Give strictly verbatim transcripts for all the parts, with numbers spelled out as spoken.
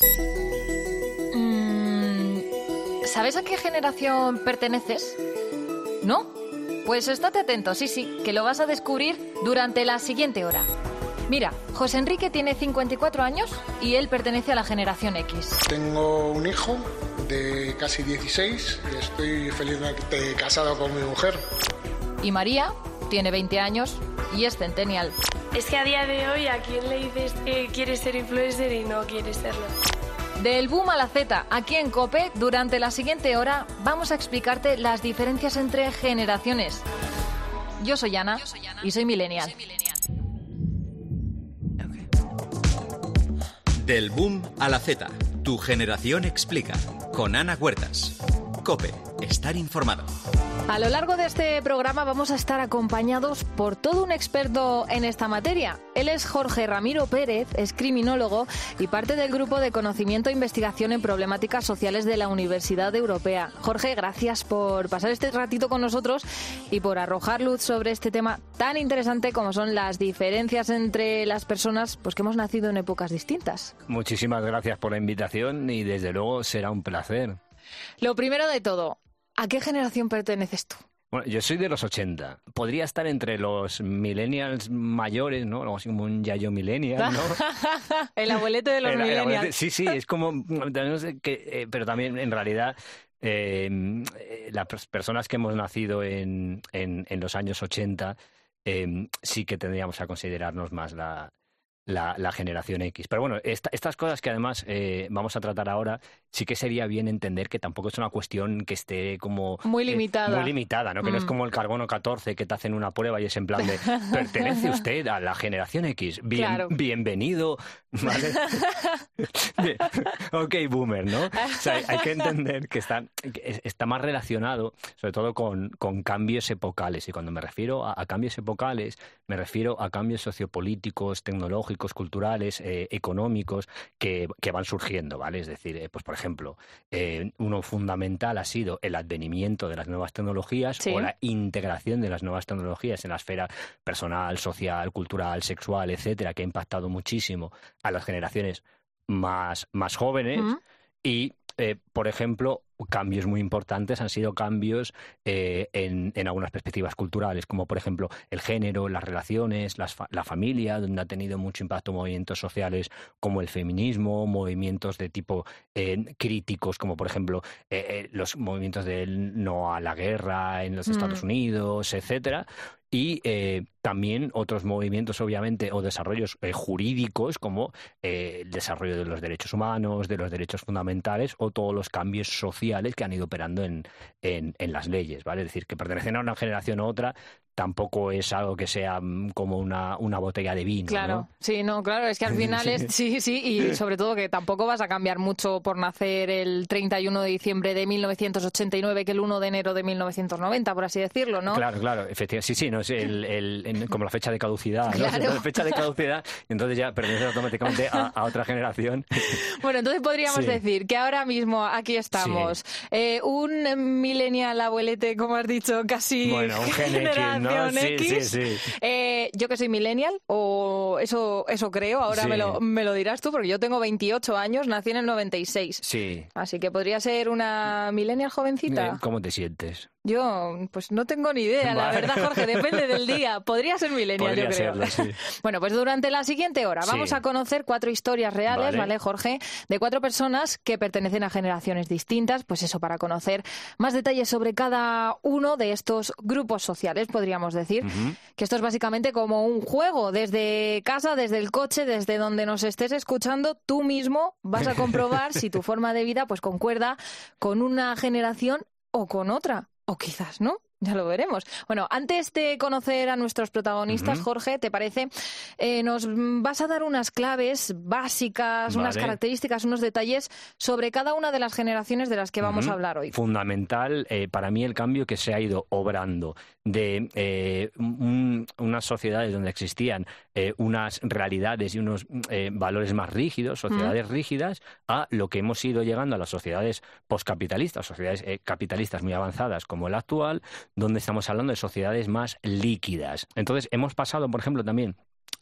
Mm, ¿Sabes a qué generación perteneces? ¿No? Pues estate atento, sí, sí, que lo vas a descubrir durante la siguiente hora. Mira, José Enrique tiene cincuenta y cuatro años y él pertenece a la generación X. Tengo un hijo de casi dieciséis y estoy felizmente casado con mi mujer. Y María tiene veinte años y es centennial. Es que a día de hoy, ¿a quién le dices que quiere ser influencer y no quiere serlo? Del boom a la Z, aquí en COPE, durante la siguiente hora vamos a explicarte las diferencias entre generaciones. Yo soy Ana, Yo soy Ana y soy millennial. Soy millennial. Del boom a la Z, tu generación explica, con Ana Huertas. COPE, estar informado. A lo largo de este programa vamos a estar acompañados por todo un experto en esta materia. Él es Jorge Ramiro Pérez, es criminólogo y parte del Grupo de Conocimiento e Investigación en Problemáticas Sociales de la Universidad Europea. Jorge, gracias por pasar este ratito con nosotros y por arrojar luz sobre este tema tan interesante como son las diferencias entre las personas pues, que hemos nacido en épocas distintas. Muchísimas gracias por la invitación y desde luego será un placer. Lo primero de todo, ¿a qué generación perteneces tú? Bueno, yo soy de los ochenta. Podría estar entre los millennials mayores, ¿no? Algo así como un yayo millennial, ¿no? El abuelete de los el, millennials. El abuelete, sí, sí, es como... No sé qué, eh, pero también, en realidad, eh, las personas que hemos nacido en, en, en los años ochenta eh, sí que tendríamos a considerarnos más la... La, la generación X. Pero bueno, esta, estas cosas que además eh, vamos a tratar ahora, sí que sería bien entender que tampoco es una cuestión que esté como... Muy limitada. Eh, muy limitada, ¿no? Que mm. no es como el carbono catorce que te hacen una prueba y es en plan de, ¿pertenece usted a la generación X? Bien, claro. Bienvenido, ¿vale? Ok, boomer, ¿no? O sea, hay que entender que está, que está más relacionado, sobre todo con, con cambios epocales. Y cuando me refiero a, a cambios epocales, me refiero a cambios sociopolíticos, tecnológicos, culturales, eh, económicos que, que van surgiendo, ¿vale? Es decir, eh, pues por ejemplo, eh, uno fundamental ha sido el advenimiento de las nuevas tecnologías sí. o la integración de las nuevas tecnologías en la esfera personal, social, cultural, sexual, etcétera, que ha impactado muchísimo a las generaciones más, más jóvenes uh-huh. y, eh, por ejemplo, cambios muy importantes han sido cambios eh, en, en algunas perspectivas culturales, como por ejemplo el género, las relaciones, las fa- la familia, donde ha tenido mucho impacto movimientos sociales como el feminismo, movimientos de tipo eh, críticos, como por ejemplo eh, eh, los movimientos del no a la guerra en los mm. Estados Unidos, etcétera. Y eh, también otros movimientos, obviamente, o desarrollos eh, jurídicos, como eh, el desarrollo de los derechos humanos, de los derechos fundamentales, o todos los cambios sociales que han ido operando en, en, en las leyes, ¿vale? Es decir, que pertenecen a una generación u otra tampoco es algo que sea como una, una botella de vino, claro, ¿no? Sí, no, claro, es que al final es... Sí, sí, y sobre todo que tampoco vas a cambiar mucho por nacer el treinta y uno de diciembre de mil novecientos ochenta y nueve que el uno de enero de mil novecientos noventa, por así decirlo, ¿no? Claro, claro, efectivamente. Sí, sí, no es el, el, el, como la fecha de caducidad, ¿no? Claro. La fecha de caducidad, y entonces ya pertenece automáticamente a, a otra generación. Bueno, entonces podríamos sí. decir que ahora mismo aquí estamos. Sí. Eh, un millennial abuelete, como has dicho, casi bueno, un Gen X, ¿no? Sí, X. Sí, sí. Eh, yo que soy millennial, o eso eso creo, ahora sí. me, lo, me lo dirás tú, porque yo tengo veintiocho años, nací en el noventa y seis. Sí. Así que podría ser una millennial jovencita. ¿Cómo te sientes? Yo, pues no tengo ni idea, vale. La verdad, Jorge, depende del día. Podría ser millennial, Podría yo creo. Serlo, sí. Bueno, pues durante la siguiente hora vamos sí. a conocer cuatro historias reales, vale. ¿vale, Jorge? De cuatro personas que pertenecen a generaciones distintas, pues eso, para conocer más detalles sobre cada uno de estos grupos sociales, podríamos decir. Uh-huh. Que esto es básicamente como un juego. Desde casa, desde el coche, desde donde nos estés escuchando, tú mismo vas a comprobar si tu forma de vida pues concuerda con una generación o con otra. O quizás no, ya lo veremos. Bueno, antes de conocer a nuestros protagonistas, uh-huh. Jorge, ¿te parece? Eh, nos vas a dar unas claves básicas, vale. unas características, unos detalles sobre cada una de las generaciones de las que vamos uh-huh. a hablar hoy. Fundamental eh, para mí el cambio que se ha ido obrando de eh, un, unas sociedades donde existían eh, unas realidades y unos eh, valores más rígidos, sociedades uh-huh. rígidas, a lo que hemos ido llegando a las sociedades poscapitalistas, sociedades eh, capitalistas muy avanzadas como la actual, donde estamos hablando de sociedades más líquidas. Entonces, hemos pasado, por ejemplo, también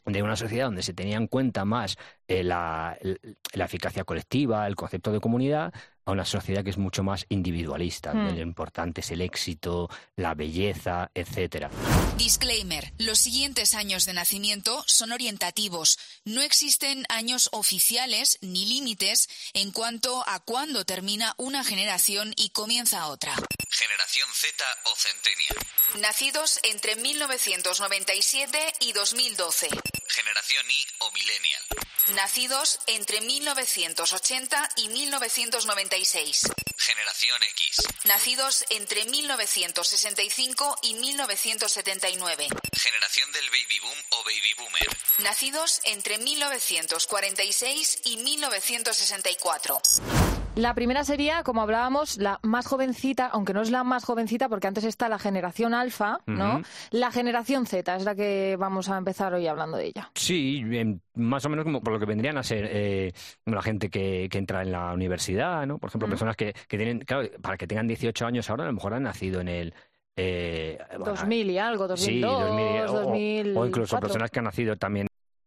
de una sociedad donde se tenía en cuenta más eh, la, la eficacia colectiva, el concepto de comunidad, a una sociedad que es mucho más individualista, donde mm. lo importante es el éxito, la belleza, etcétera. Disclaimer: los siguientes años de nacimiento son orientativos. No existen años oficiales ni límites en cuanto a cuándo termina una generación y comienza otra. Generación Z o Centennial. Nacidos entre mil novecientos noventa y siete y dos mil doce. Generación Y o Millennial. Nacidos entre mil novecientos ochenta y mil novecientos noventa y seis. Generación X. Nacidos entre mil novecientos sesenta y cinco y mil novecientos setenta y nueve. Generación del Baby Boom o Baby Boomer. Nacidos entre mil novecientos cuarenta y seis y mil novecientos sesenta y cuatro. La primera sería, como hablábamos, la más jovencita, aunque no es la más jovencita porque antes está la generación alfa, ¿no? Uh-huh. La generación Z es la que vamos a empezar hoy hablando de ella. Sí, más o menos como por lo que vendrían a ser eh, la gente que, que entra en la universidad, ¿no? Por ejemplo, uh-huh. personas que, que tienen, claro, para que tengan dieciocho años ahora, a lo mejor han nacido en el... Eh, bueno, dos mil y algo, dos mil dos, sí, dos mil, o, dos mil cuatro. O incluso personas que han nacido también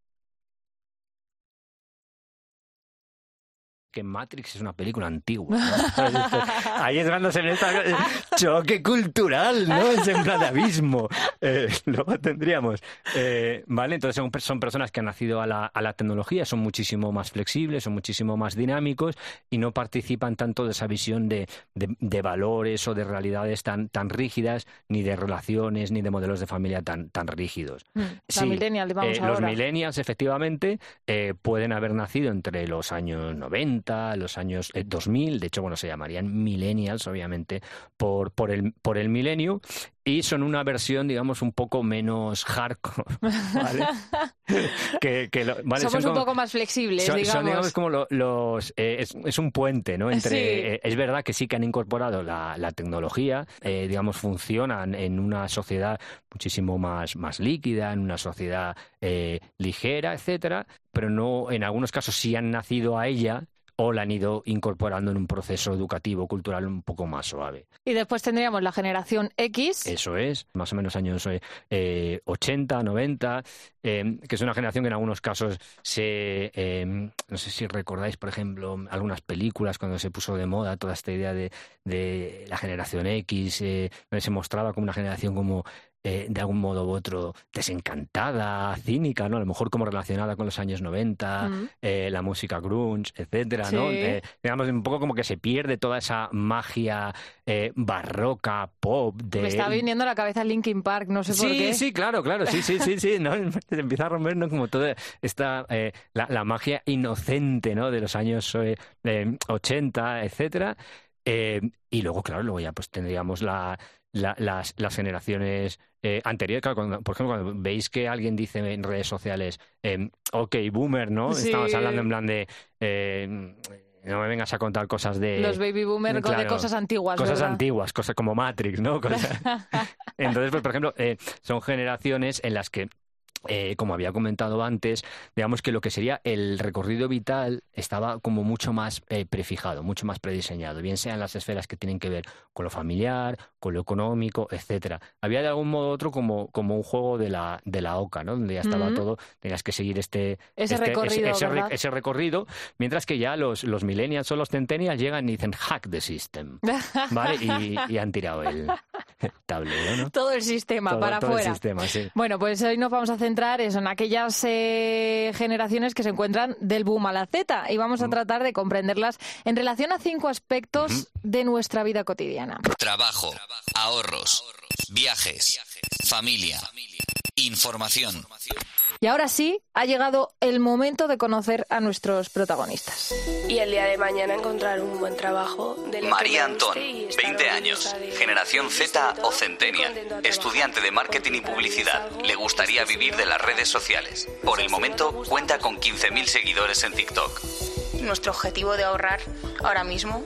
que Matrix es una película antigua, ¿no? Ahí es cuando se ve esta choque cultural, ¿no? Es en plan de abismo. Eh, luego tendríamos, eh, ¿vale? Entonces son, son personas que han nacido a la, a la tecnología, son muchísimo más flexibles, son muchísimo más dinámicos y no participan tanto de esa visión de, de, de valores o de realidades tan, tan rígidas, ni de relaciones, ni de modelos de familia tan, tan rígidos. Mm, sí, millennials, vamos eh, ahora. Los millennials, efectivamente, eh, pueden haber nacido entre los años noventa, los años eh, dos mil, de hecho, bueno, se llamarían millennials, obviamente, por, por, el, por el milenio, y son una versión, digamos, un poco menos hardcore, ¿vale? que, que lo, ¿vale? Somos son un como, poco más flexibles, son, digamos. Son, digamos, como lo, los... Eh, es, es un puente, ¿no? Entre, sí. eh, es verdad que sí que han incorporado la, la tecnología, eh, digamos, funcionan en una sociedad muchísimo más, más líquida, en una sociedad eh, ligera, etcétera, pero no, en algunos casos sí han nacido a ella, o la han ido incorporando en un proceso educativo, cultural un poco más suave. Y después tendríamos la generación X. Eso es, más o menos años eh, ochenta, noventa, eh, que es una generación que en algunos casos se... Eh, no sé si recordáis, por ejemplo, algunas películas cuando se puso de moda toda esta idea de, de la generación X, eh, donde se mostraba como una generación como... Eh, de algún modo u otro desencantada, cínica, ¿no? A lo mejor como relacionada con los años noventa, mm. eh, la música grunge, etcétera, sí. ¿no? Eh, digamos, un poco como que se pierde toda esa magia eh, barroca, pop. De... Me está viniendo a la cabeza Linkin Park, no sé sí, por qué. Sí, sí, claro, claro, sí, sí, sí, sí, ¿no? Se empieza a romper, ¿no? Como toda esta, eh, la, la magia inocente, ¿no? De los años eh, eh, ochenta, etcétera. Eh, y luego, claro, luego ya pues tendríamos la... La, las, las generaciones eh, anteriores, claro, cuando, por ejemplo, cuando veis que alguien dice en redes sociales, eh, ok, boomer, ¿no? Sí. Estamos hablando en plan de... Eh, no me vengas a contar cosas de... Los baby boomers, claro, de cosas antiguas, Cosas ¿verdad? antiguas, cosas como Matrix, ¿no? Cosas... Entonces, pues, por ejemplo, eh, son generaciones en las que Eh, como había comentado antes, digamos que lo que sería el recorrido vital estaba como mucho más eh, prefijado, mucho más prediseñado, bien sean las esferas que tienen que ver con lo familiar, con lo económico, etcétera. Había de algún modo u otro como, como un juego de la, de la oca, ¿no? Donde ya estaba mm-hmm. todo, tenías que seguir este, ese, este recorrido, ese, ese, ese ese recorrido, mientras que ya los, los millennials o los centennials llegan y dicen hack the system, ¿vale? Y, y han tirado el tablero, ¿no? Todo el sistema todo, para todo afuera. El sistema, sí. Bueno, pues hoy nos vamos a centrar eso, en aquellas eh, generaciones que se encuentran del boom a la Z y vamos a tratar de comprenderlas en relación a cinco aspectos uh-huh. de nuestra vida cotidiana. Trabajo, ahorros, viajes, familia, información. Y ahora sí, ha llegado el momento de conocer a nuestros protagonistas. Y el día de mañana encontrar un buen trabajo. De María Antón, veinte años, generación Z o Centennial, estudiante de marketing y publicidad. Le gustaría vivir de las redes sociales. Por el momento cuenta con quince mil seguidores en TikTok. Nuestro objetivo de ahorrar ahora mismo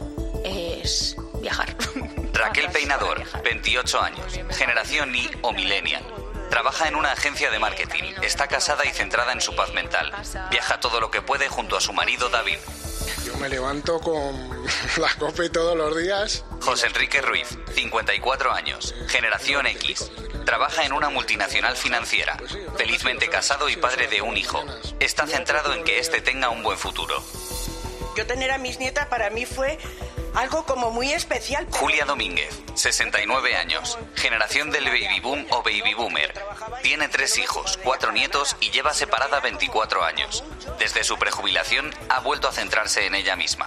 es viajar. Raquel Peinador, veintiocho años, generación Y o Millennial. Trabaja en una agencia de marketing, está casada y centrada en su paz mental. Viaja todo lo que puede junto a su marido David. Yo me levanto con la COPE todos los días. José Enrique Ruiz, cincuenta y cuatro años, generación X. Trabaja en una multinacional financiera. Felizmente casado y padre de un hijo. Está centrado en que éste tenga un buen futuro. Yo tener a mis nietas para mí fue algo como muy especial. Julia Domínguez, sesenta y nueve años, generación del baby boom o baby boomer. Tiene tres hijos, cuatro nietos y lleva separada veinticuatro años. Desde su prejubilación ha vuelto a centrarse en ella misma.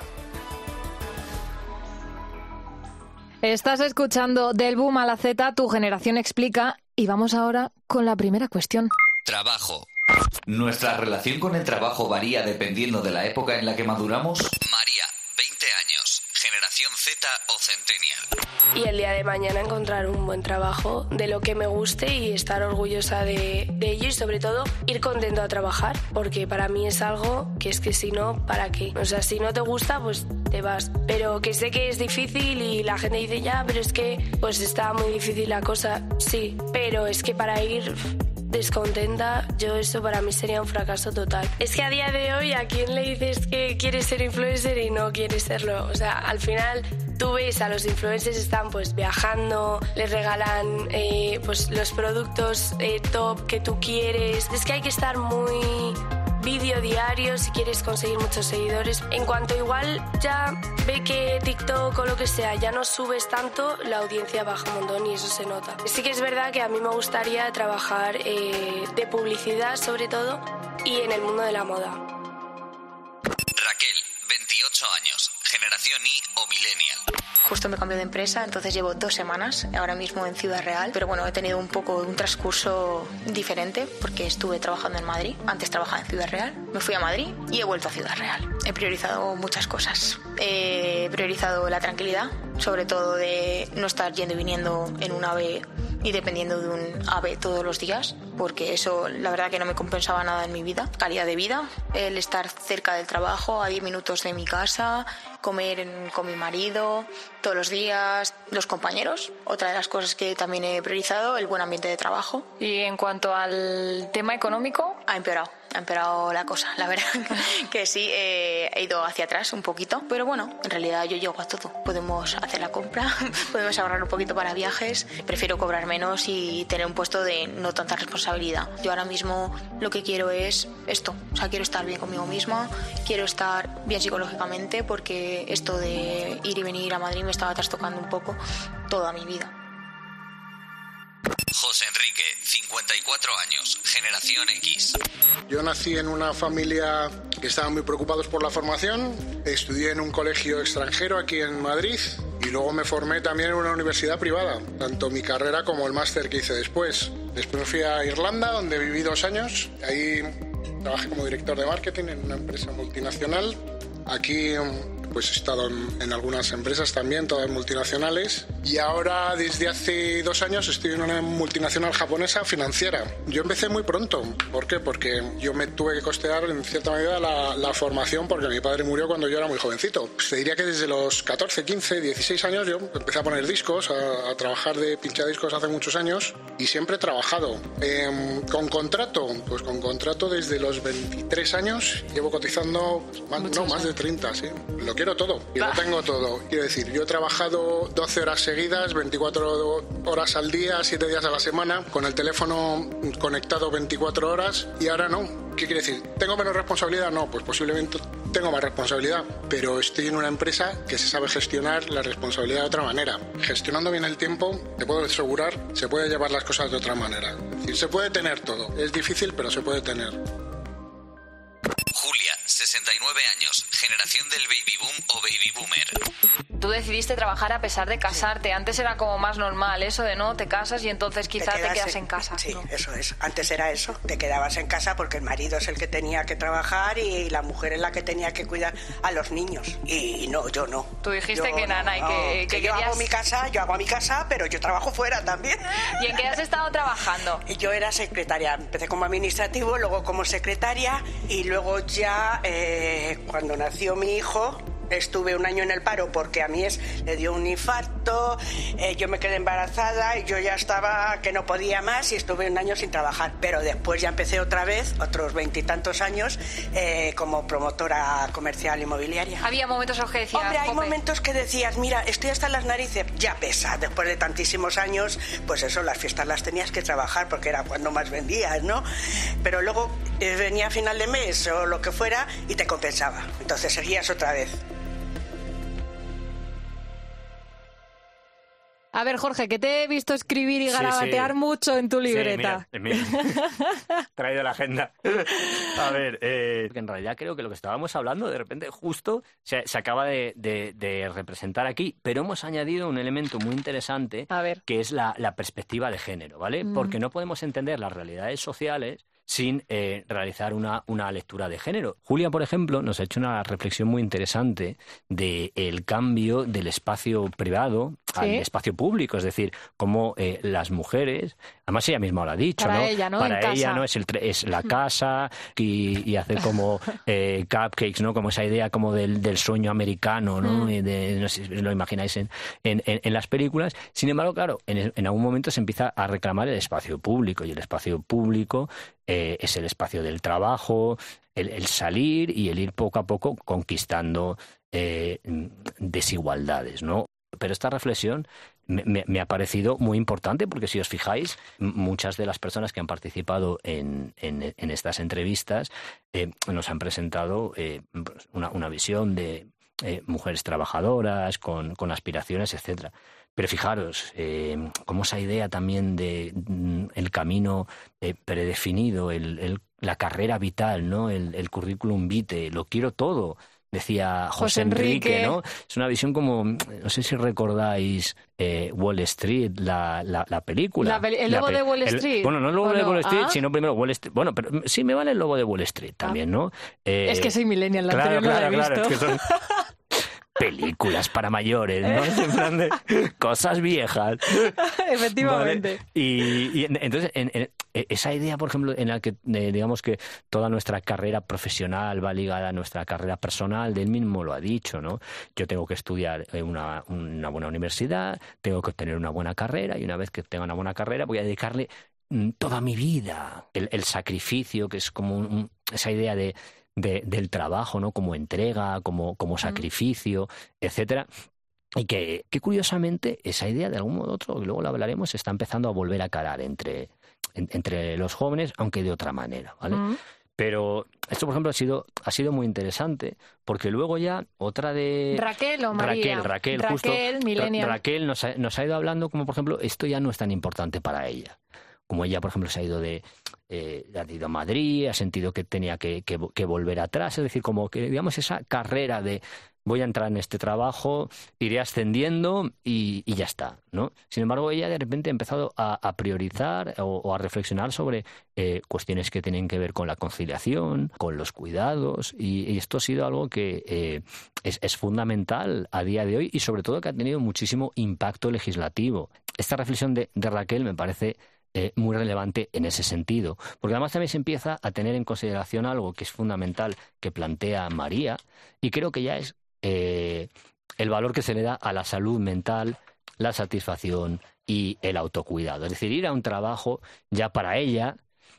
Estás escuchando Del Boom a la Z, Tu Generación Explica, y vamos ahora con la primera cuestión. Trabajo. ¿Nuestra relación con el trabajo varía dependiendo de la época en la que maduramos? María, veinte años, generación Z o Centennial. Y el día de mañana encontrar un buen trabajo de lo que me guste y estar orgullosa de, de ello y sobre todo ir contento a trabajar, porque para mí es algo que es que si no, ¿para qué? O sea, si no te gusta, pues te vas. Pero que sé que es difícil y la gente dice ya, pero es que pues está muy difícil la cosa. Sí, pero es que para ir descontenta, yo eso para mí sería un fracaso total. Es que a día de hoy, ¿a quién le dices que quiere ser influencer y no quiere serlo? O sea, al final tú ves a los influencers están pues viajando, les regalan eh, pues los productos eh, top que tú quieres. Es que hay que estar muy vídeo diario si quieres conseguir muchos seguidores. En cuanto igual ya ve que TikTok o lo que sea ya no subes tanto, la audiencia baja un montón y eso se nota. Sí que es verdad que a mí me gustaría trabajar eh, de publicidad sobre todo y en el mundo de la moda. Raquel, veintiocho años, generación Y o millennial. Justo me cambié de empresa, entonces llevo dos semanas ahora mismo en Ciudad Real, pero bueno, he tenido un poco un transcurso diferente porque estuve trabajando en Madrid, antes trabajaba en Ciudad Real, me fui a Madrid y he vuelto a Ciudad Real. He priorizado muchas cosas, he priorizado la tranquilidad, sobre todo de no estar yendo y viniendo en un AVE y dependiendo de un AVE todos los días, porque eso la verdad que no me compensaba nada en mi vida. Calidad de vida, el estar cerca del trabajo, a diez minutos de mi casa, comer en, con mi marido todos los días, los compañeros. Otra de las cosas que también he priorizado, el buen ambiente de trabajo. Y en cuanto al tema económico, ha empeorado. Ha empeorado la cosa, la verdad que sí, eh, he ido hacia atrás un poquito, pero bueno, en realidad yo llego a todo. Podemos hacer la compra, podemos ahorrar un poquito para viajes, prefiero cobrar menos y tener un puesto de no tanta responsabilidad. Yo ahora mismo lo que quiero es esto, o sea, quiero estar bien conmigo misma, quiero estar bien psicológicamente, porque esto de ir y venir a Madrid me estaba trastocando un poco toda mi vida. José Enrique, cincuenta y cuatro años, generación X. Yo nací en una familia que estaban muy preocupados por la formación. Estudié en un colegio extranjero aquí en Madrid y luego me formé también en una universidad privada, tanto mi carrera como el máster que hice después. Después fui a Irlanda, donde viví dos años. Ahí trabajé como director de marketing en una empresa multinacional. Aquí pues he estado en, en algunas empresas también, todas multinacionales. Y ahora, desde hace dos años, estoy en una multinacional japonesa financiera. Yo empecé muy pronto. ¿Por qué? Porque yo me tuve que costear, en cierta medida, la, la formación, porque mi padre murió cuando yo era muy jovencito. Pues te diría que desde los catorce, quince, dieciséis años yo empecé a poner discos, a, a trabajar de pinchadiscos hace muchos años, y siempre he trabajado. Eh, ¿Con contrato? Pues con contrato desde los veintitrés años. Llevo cotizando, más, no, más de treinta, sí. Lo quiero todo, y lo tengo todo. Quiero decir, yo he trabajado doce horas seguidas, veinticuatro horas al día, siete días a la semana, con el teléfono conectado veinticuatro horas, y ahora no. ¿Qué quiere decir? ¿Tengo menos responsabilidad? No, pues posiblemente tengo más responsabilidad, pero estoy en una empresa que se sabe gestionar la responsabilidad de otra manera. Gestionando bien el tiempo, te puedo asegurar, se puede llevar las cosas de otra manera. Es decir, se puede tener todo. Es difícil, pero se puede tener. Julia, sesenta y nueve años, generación del baby boom o baby boomer. Tú decidiste trabajar a pesar de casarte. Sí. Antes era como más normal eso de no, te casas y entonces quizás te, te quedas en, en casa. Sí, ¿no? Eso es. Antes era eso, te quedabas en casa porque el marido es el que tenía que trabajar y la mujer es la que tenía que cuidar a los niños. Y no, yo no. Tú dijiste yo que nana y no, que, que, que yo querías... hago mi casa, yo hago mi casa, pero yo trabajo fuera también. ¿Y en qué has estado trabajando? Yo era secretaria. Empecé como administrativo, luego como secretaria y luego ya eh, cuando nació mi hijo, estuve un año en el paro porque a mi ex le dio un infarto, eh, yo me quedé embarazada y yo ya estaba que no podía más y estuve un año sin trabajar. Pero después ya empecé otra vez, otros veintitantos años, eh, como promotora comercial inmobiliaria. Había momentos en los que decías... Hombre, hay momentos que decías, mira, estoy hasta las narices, ya pesa. Después de tantísimos años, pues eso, las fiestas las tenías que trabajar porque era cuando más vendías, ¿no? Pero luego eh, venía a final de mes o lo que fuera y te compensaba. Entonces seguías otra vez. A ver, Jorge, que te he visto escribir y garabatear sí, sí. mucho en tu libreta. Sí, mira, mira. Traído la agenda. A ver, eh, en realidad creo que lo que estábamos hablando de repente justo se, se acaba de, de, de representar aquí, pero hemos añadido un elemento muy interesante a ver. que es la, la perspectiva de género, ¿vale? Mm. Porque no podemos entender las realidades sociales sin eh, realizar una, una lectura de género. Julia, por ejemplo, nos ha hecho una reflexión muy interesante del cambio del espacio privado ¿Sí? al espacio público, es decir, cómo eh, las mujeres, además ella misma lo ha dicho, para ¿no? ella, ¿no? Para en ella casa. no es el es la casa y, y hacer como eh, cupcakes, ¿no? Como esa idea como del, del sueño americano, ¿no? Mm. De, no sé si lo imagináis en, en, en las películas. Sin embargo, claro, en, en algún momento se empieza a reclamar el espacio público y el espacio público eh, es el espacio del trabajo, el, el salir y el ir poco a poco conquistando eh, desigualdades, ¿no? Pero esta reflexión me, me, me ha parecido muy importante porque si os fijáis, muchas de las personas que han participado en, en, en estas entrevistas eh, nos han presentado eh, una, una visión de eh, mujeres trabajadoras con, con aspiraciones, etcétera. Pero fijaros, eh, como esa idea también de mm, el camino eh, predefinido, el, el, la carrera vital, ¿no? El, el currículum vitae, lo quiero todo, decía José, José Enrique, Enrique, ¿no? Es una visión como, no sé si recordáis eh, Wall Street, la, la, la película. La, ¿El lobo la, de Wall Street? El, bueno, no el lobo ¿O de no? Wall Street, ¿Ah? sino primero Wall Street. Bueno, pero sí me vale el lobo de Wall Street también, ah. ¿no? Eh, es que soy millennial, la claro, anterior claro, no la he claro, visto. Es que son películas para mayores, ¿no? En plan de cosas viejas. Efectivamente. ¿Vale? Y, y entonces, en, en, esa idea, por ejemplo, en la que eh, digamos que toda nuestra carrera profesional va ligada a nuestra carrera personal, de él mismo lo ha dicho, ¿no? Yo tengo que estudiar una, una buena universidad, tengo que obtener una buena carrera y una vez que tenga una buena carrera voy a dedicarle toda mi vida. El, el sacrificio, que es como un, esa idea de De, del trabajo, ¿no? Como entrega, como, como sacrificio, etcétera. Y que, que curiosamente esa idea de algún modo u otro, y luego lo hablaremos, está empezando a volver a calar entre, en, entre los jóvenes, aunque de otra manera, ¿vale? Uh-huh. Pero esto, por ejemplo, ha sido, ha sido muy interesante, porque luego ya otra de... Raquel o María. Raquel, Raquel, Raquel justo. Millennial. Ra- Raquel nos ha, nos ha ido hablando como, por ejemplo, esto ya no es tan importante para ella. Como ella, por ejemplo, se ha ido de eh, ha ido a Madrid, ha sentido que tenía que, que, que volver atrás, es decir, como que, digamos, esa carrera de voy a entrar en este trabajo, iré ascendiendo y, y ya está, ¿no? Sin embargo, ella de repente ha empezado a, a priorizar o, o a reflexionar sobre eh, cuestiones que tienen que ver con la conciliación, con los cuidados, y, y esto ha sido algo que eh, es, es fundamental a día de hoy y sobre todo que ha tenido muchísimo impacto legislativo. Esta reflexión de, de Raquel me parece Eh, muy relevante en ese sentido, porque además también se empieza a tener en consideración algo que es fundamental que plantea María, y creo que ya es eh, el valor que se le da a la salud mental, la satisfacción y el autocuidado. Es decir, ir a un trabajo ya para ella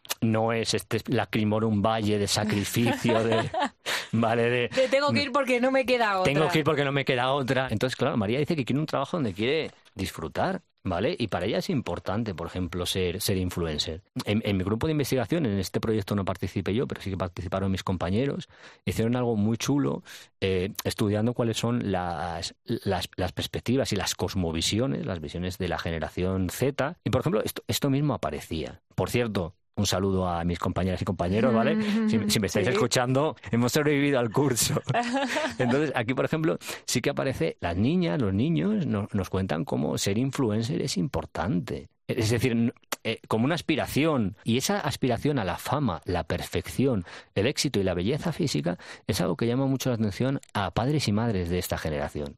no es este lacrimorum valle de sacrificio, de... Vale, de, de tengo que ir porque no me queda otra. Tengo que ir porque no me queda otra. Entonces, claro, María dice que quiere un trabajo donde quiere disfrutar, ¿vale? Y para ella es importante, por ejemplo, ser, ser influencer. En, en mi grupo de investigación, en este proyecto no participé yo, pero sí que participaron mis compañeros, hicieron algo muy chulo, eh, estudiando cuáles son las, las, las perspectivas y las cosmovisiones, las visiones de la generación Z. Y, por ejemplo, esto, esto mismo aparecía. Por cierto, un saludo a mis compañeras y compañeros, ¿vale? Si, si me estáis sí. escuchando, hemos sobrevivido al curso. Entonces, aquí, por ejemplo, sí que aparece las niñas, los niños, nos, nos cuentan cómo ser influencer es importante. Es decir, eh, como una aspiración. Y esa aspiración a la fama, la perfección, el éxito y la belleza física es algo que llama mucho la atención a padres y madres de esta generación.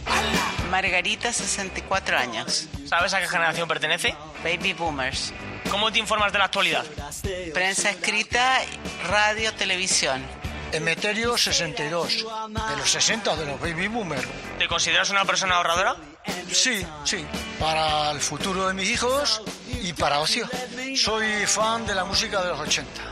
Margarita, sesenta y cuatro años. ¿Sabes a qué generación pertenece? Baby Boomers. ¿Cómo te informas de la actualidad? Prensa escrita, radio, televisión. Emeterio sesenta y dos, de los sesenta, de los baby boomers. ¿Te consideras una persona ahorradora? Sí, sí, para el futuro de mis hijos y para ocio. Soy fan de la música de los ochenta.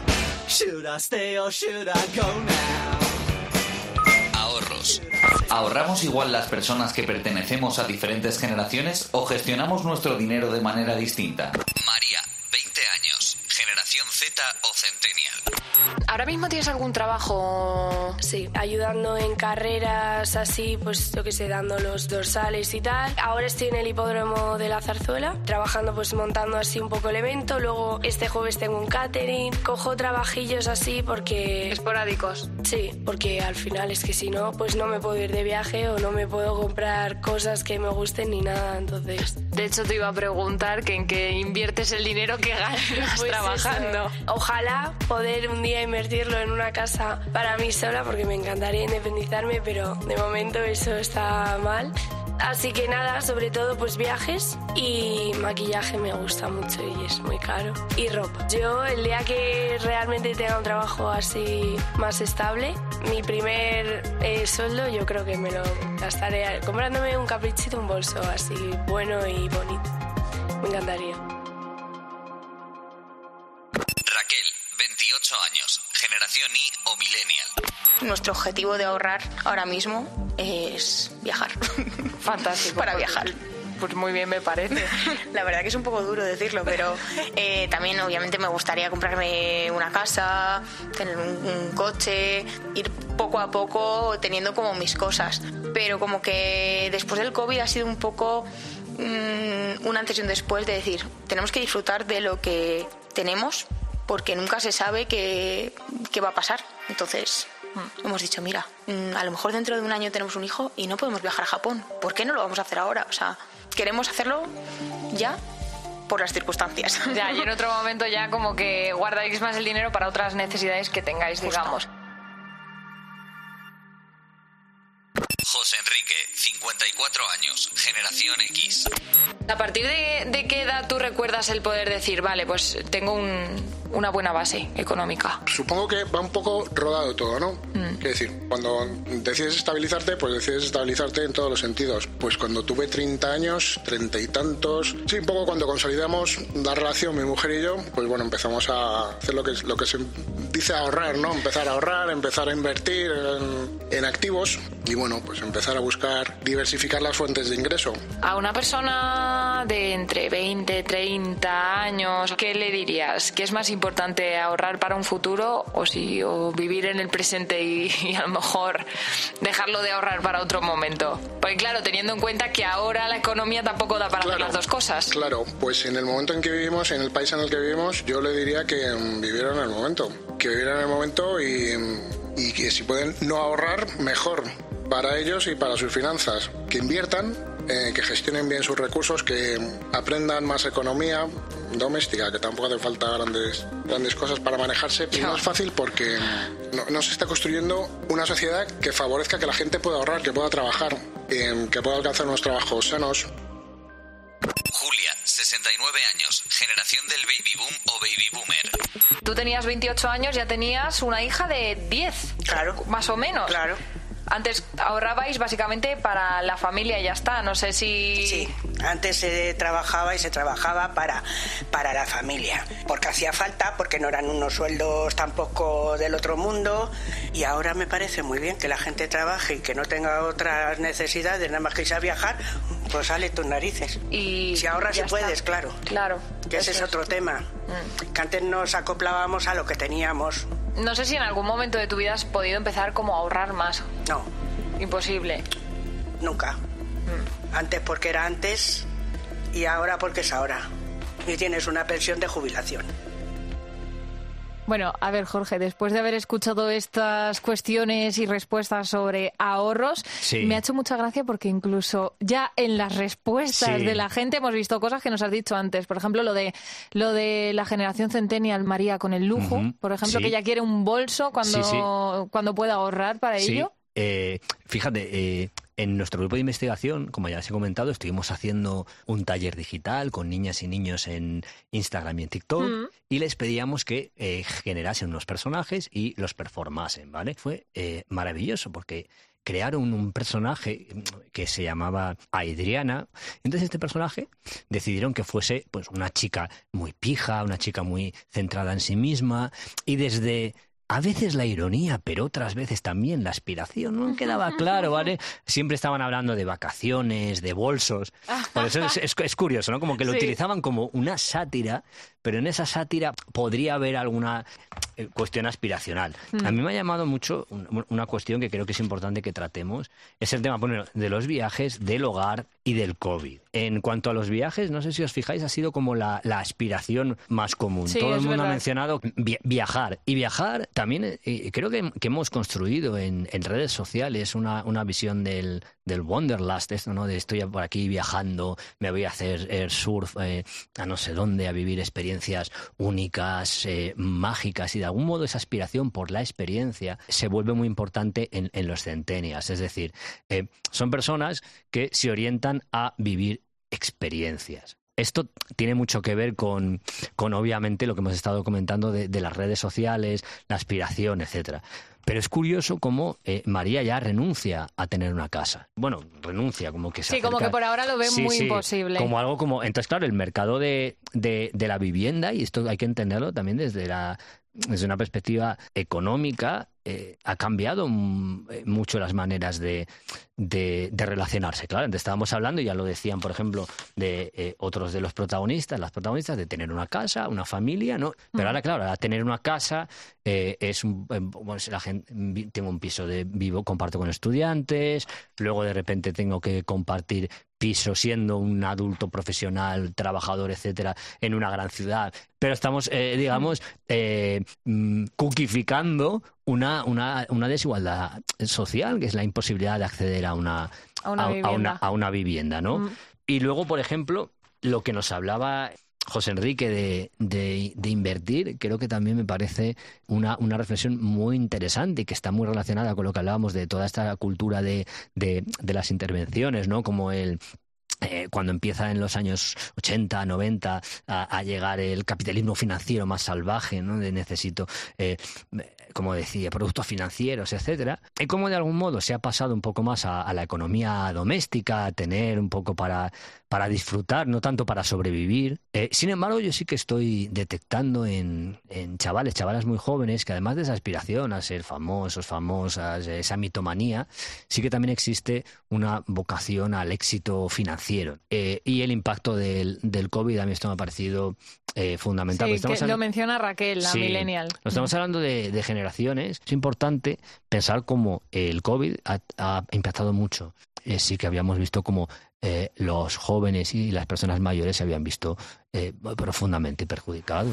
Ahorros. ¿Ahorramos igual las personas que pertenecemos a diferentes generaciones o gestionamos nuestro dinero de manera distinta? María, veinte años, generación Z o Centennial. ¿Ahora mismo tienes algún trabajo? Sí, ayudando en carreras así, pues yo que sé, dando los dorsales y tal. Ahora estoy en el hipódromo de la Zarzuela, trabajando pues montando así un poco el evento. Luego este jueves tengo un catering. Cojo trabajillos así porque... ¿Esporádicos? Sí, porque al final es que si no, pues no me puedo ir de viaje o no me puedo comprar cosas que me gusten ni nada, entonces... De hecho te iba a preguntar que en qué inviertes el dinero que ganas pues trabajando. Eso. Ojalá poder un día invertirlo en una casa para mí sola, porque me encantaría independizarme, pero de momento eso está mal. Así que nada, sobre todo pues viajes y maquillaje me gusta mucho y es muy caro. Y ropa. Yo el día que realmente tenga un trabajo así más estable, mi primer eh, sueldo yo creo que me lo gastaré comprándome un caprichito, un bolso así bueno y bonito. Me encantaría. Raquel, veintiocho años, generación Y o millennial. Nuestro objetivo de ahorrar ahora mismo es viajar. Fantástico. Para viajar. Pues muy bien me parece. La verdad que es un poco duro decirlo, pero eh, también obviamente me gustaría comprarme una casa, tener un, un coche, ir poco a poco teniendo como mis cosas. Pero como que después del COVID ha sido un poco mmm, un antes y un después de decir, tenemos que disfrutar de lo que tenemos porque nunca se sabe qué, qué va a pasar. Entonces... hemos dicho, mira, a lo mejor dentro de un año tenemos un hijo y no podemos viajar a Japón. ¿Por qué no lo vamos a hacer ahora? O sea, queremos hacerlo ya por las circunstancias. Ya, y en otro momento ya como que guardáis más el dinero para otras necesidades que tengáis, Justo. digamos. José Enrique, cincuenta y cuatro años, generación X. ¿A partir de, de qué edad tú recuerdas el poder decir, vale, pues tengo un, una buena base económica? Supongo que va un poco rodado todo, ¿no? Mm. Quiero decir, cuando decides estabilizarte, pues decides estabilizarte en todos los sentidos. Pues cuando tuve treinta años, treinta y tantos... Sí, un poco cuando consolidamos la relación, mi mujer y yo, pues bueno, empezamos a hacer lo que, lo que se dice ahorrar, ¿no? Empezar a ahorrar, empezar a invertir en, en activos y bueno, pues empezar a buscar diversificar las fuentes de ingreso. A una persona de entre veinte, treinta años, ¿qué le dirías? ¿Qué es más importante, ahorrar para un futuro o, si, o vivir en el presente y, y a lo mejor dejarlo de ahorrar para otro momento? Porque claro, teniendo en cuenta que ahora la economía tampoco da para claro, hacer las dos cosas. Claro, pues en el momento en que vivimos, en el país en el que vivimos, yo le diría que um, vivieran en el momento. Que vivieran en el momento y, y que si pueden no ahorrar, mejor para ellos y para sus finanzas. Que inviertan, eh, que gestionen bien sus recursos, que aprendan más economía doméstica, que tampoco hace falta grandes, grandes cosas para manejarse. Y no es fácil porque no, no se está construyendo una sociedad que favorezca que la gente pueda ahorrar, que pueda trabajar, eh, que pueda alcanzar unos trabajos sanos. Julia, sesenta y nueve años, generación del baby boom o baby boomer. Tú tenías veintiocho años, ya tenías una hija de diez. Claro. Más o menos. Claro. Antes ahorrabais básicamente para la familia y ya está. No sé si... Sí, antes se trabajaba y se trabajaba para, para la familia. Porque hacía falta, porque no eran unos sueldos tampoco del otro mundo. Y ahora me parece muy bien que la gente trabaje y que no tenga otras necesidades, nada más que irse a viajar, pues sale tus narices. Y si ahorras si puedes, está. claro. Claro. Que ese es otro tema. Mm. Que antes nos acoplábamos a lo que teníamos. No sé si en algún momento de tu vida has podido empezar como a ahorrar más. No. Imposible. Nunca. Mm. Antes porque era antes y ahora porque es ahora. Y tienes una pensión de jubilación. Bueno, a ver, Jorge, después de haber escuchado estas cuestiones y respuestas sobre ahorros, sí. me ha hecho mucha gracia porque incluso ya en las respuestas sí. de la gente hemos visto cosas que nos has dicho antes. Por ejemplo, lo de lo de la generación Centennial, María, con el lujo. Uh-huh. Por ejemplo, sí. que ella quiere un bolso cuando, sí, sí. cuando pueda ahorrar para sí. ello. Eh, fíjate, eh, en nuestro grupo de investigación, como ya les he comentado, estuvimos haciendo un taller digital con niñas y niños en Instagram y en TikTok mm. y les pedíamos que eh, generasen unos personajes y los performasen, ¿vale? Fue eh, maravilloso porque crearon un personaje que se llamaba Adriana. Entonces este personaje decidieron que fuese pues una chica muy pija, una chica muy centrada en sí misma y desde... A veces la ironía, pero otras veces también la aspiración. No quedaba claro, ¿vale? Siempre estaban hablando de vacaciones, de bolsos. Por eso es, es, es curioso, ¿no? Como que lo sí. utilizaban como una sátira, pero en esa sátira podría haber alguna cuestión aspiracional. Mm. A mí me ha llamado mucho una cuestión que creo que es importante que tratemos. Es el tema bueno, de los viajes, del hogar y del COVID. En cuanto a los viajes, no sé si os fijáis, ha sido como la, la aspiración más común. Sí, todo el mundo verdad. ha mencionado vi- viajar. Y viajar también eh, creo que, que hemos construido en, en redes sociales una, una visión del, del Wanderlust, esto, ¿no? De estoy por aquí viajando, me voy a hacer air surf eh, a no sé dónde, a vivir experiencias únicas, eh, mágicas, y de algún modo esa aspiración por la experiencia se vuelve muy importante en, en los centennials. Es decir, eh, son personas que se orientan a vivir experiencias. Esto tiene mucho que ver con, con obviamente, lo que hemos estado comentando de, de las redes sociales, la aspiración, etcétera. Pero es curioso cómo eh, María ya renuncia a tener una casa. Bueno, renuncia, como que se Sí, acerca. como que por ahora lo ve sí, muy sí, imposible. Como algo como... Entonces, claro, el mercado de, de, de la vivienda, y esto hay que entenderlo también desde la desde una perspectiva económica, eh, ha cambiado m- mucho las maneras de, de, de relacionarse. Claro, antes estábamos hablando, y ya lo decían, por ejemplo, de eh, otros de los protagonistas, las protagonistas, de tener una casa, una familia, ¿no? Pero ahora, claro, ahora tener una casa eh, es un... Eh, bueno, la gente, tengo un piso de vivo, comparto con estudiantes, luego de repente tengo que compartir piso siendo un adulto profesional, trabajador, etcétera, en una gran ciudad. Pero estamos, eh, digamos, eh, cookificando una, una, una desigualdad social, que es la imposibilidad de acceder a una, a una, a, vivienda. A una, a una vivienda, ¿no? Mm. Y luego, por ejemplo, lo que nos hablaba José Enrique de, de, de invertir, creo que también me parece una, una reflexión muy interesante y que está muy relacionada con lo que hablábamos de toda esta cultura de, de, de las intervenciones, ¿no? Como el... Eh, cuando empieza en los años ochenta, noventa a, a llegar el capitalismo financiero más salvaje, ¿no? De necesito, eh, como decía, productos financieros, etcétera, y como de algún modo se ha pasado un poco más a, a la economía doméstica, a tener un poco para, para disfrutar, no tanto para sobrevivir. Eh, sin embargo, yo sí que estoy detectando en, en chavales, chavalas muy jóvenes, que además de esa aspiración a ser famosos, famosas, esa mitomanía, sí que también existe una vocación al éxito financiero. Eh, y el impacto del, del COVID, a mí esto me ha parecido eh, fundamental. Sí, estamos que hablando... lo menciona Raquel, la sí, millennial. Lo estamos hablando de, de generaciones. Es importante pensar cómo el COVID ha, ha impactado mucho. Eh, sí que habíamos visto cómo eh, los jóvenes y las personas mayores se habían visto eh, profundamente perjudicados.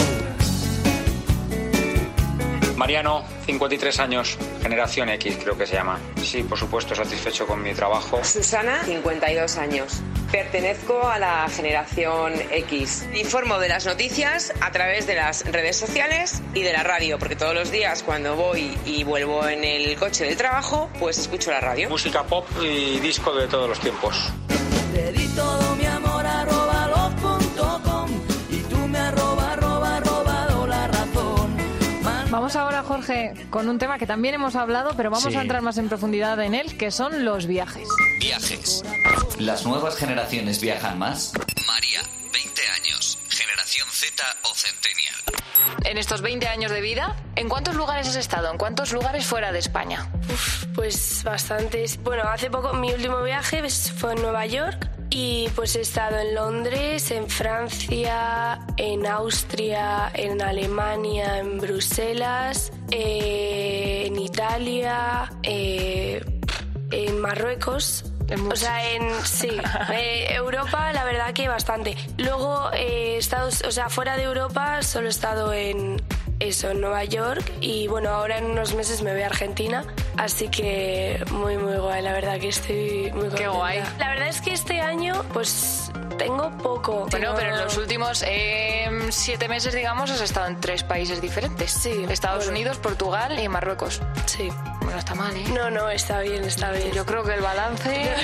Mariano, cincuenta y tres años, generación X creo que se llama. Sí, por supuesto, satisfecho con mi trabajo. Susana, cincuenta y dos años. Pertenezco a la generación X. Informo de las noticias a través de las redes sociales y de la radio, porque todos los días cuando voy y vuelvo en el coche del trabajo, pues escucho la radio. Música pop y disco de todos los tiempos. Te di todo mi amor arroba love punto com y tú me arroba arroba robado la razón. Vamos ahora, Jorge, con un tema que también hemos hablado, pero vamos Sí. a entrar más en profundidad en él, que son los viajes. Viajes. ¿Las nuevas generaciones viajan más? María, veinte años. Generación Z o Centennial. En estos veinte años de vida, ¿en cuántos lugares has estado? ¿En cuántos lugares fuera de España? Uf, pues bastantes. Bueno, hace poco mi último viaje fue en Nueva York y pues he estado en Londres, en Francia, en Austria, en Alemania, en Bruselas, eh, en Italia, eh, en Marruecos. O sea, en sí, eh, Europa la verdad que bastante. Luego eh, Estados, o sea, fuera de Europa solo he estado en eso, en Nueva York, y bueno, ahora en unos meses me voy a Argentina, así que muy muy guay, la verdad que estoy muy contenta. Qué guay. La verdad es que este año pues tengo poco. Bueno, tengo... pero en los últimos eh, siete meses, digamos, has estado en tres países diferentes. Sí. Estados bueno. Unidos, Portugal y Marruecos. Sí. Bueno, está mal, ¿eh? No, no, está bien, está bien. Yo creo que el balance...